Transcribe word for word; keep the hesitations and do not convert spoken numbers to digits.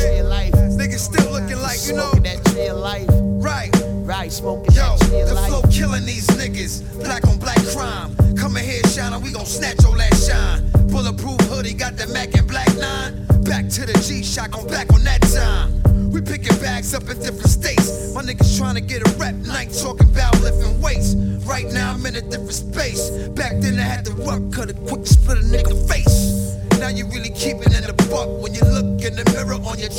tree of life. Niggas still looking like, you know. Smoking that tree of life. Right. Right, smoking Yo, that tree of the life. flow killing these niggas. Black on black crime. Come in here, shine, we gon' snatch your last shine. Bulletproof hoodie, got the Mac and Black nine. Back to the G-Shock, I'm back on that time. We picking bags up in different states. My niggas trying to get a rep, and I ain't talking about lifting weights. Right now I'm in a different space. Back then I had to work, cut a quick split a nigga face. Now you really keep it in the buck when you look in the mirror on your